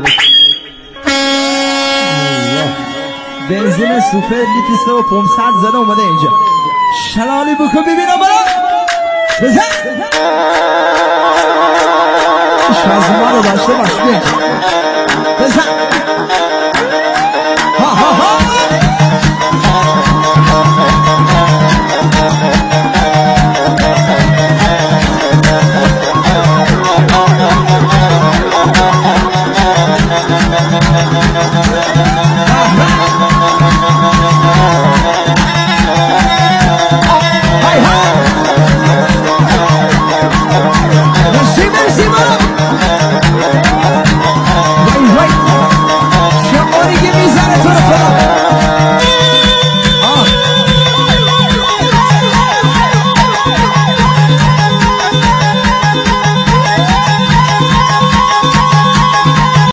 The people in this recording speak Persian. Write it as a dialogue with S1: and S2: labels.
S1: بنزین سوپر لیتر 3 و 500 زده اومده اینجا. شلالی بکن ببینم بالا بزن شازمان رو داشته باش.